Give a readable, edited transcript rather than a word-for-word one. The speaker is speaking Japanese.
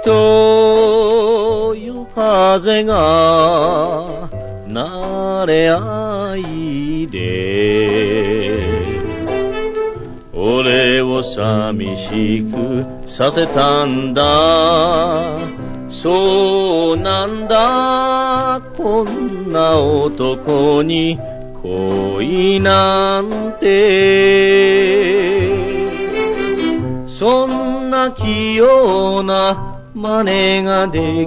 夜風が慣れ合いで俺を寂しくさせたんだ。そうなんだ、こんな男に恋なんて。そんな器用な真似がで